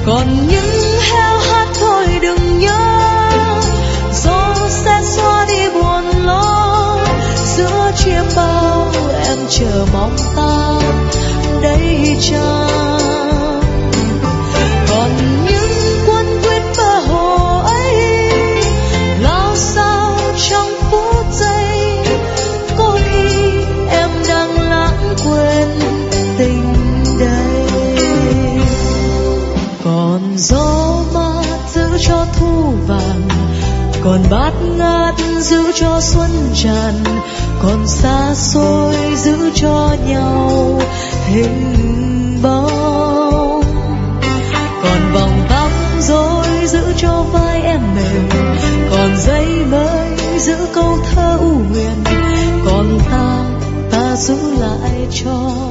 còn những heo hát thôi đừng nhớ, gió sẽ xóa đi buồn lo. Giữa chia bao em chờ mong ta đây chăng, còn những quân quyết bờ hồ ấy lao sao trong phút giây. Có khi em đang lãng quên tình đây, còn gió mát giữ cho thu vàng, còn bát ngát giữ cho xuân tràn, còn xa xôi giữ cho nhau hình bóng, còn vòng tóc rối giữ cho vai em mềm, còn giấy mới giữ câu thơ u huyền, còn ta giữ lại cho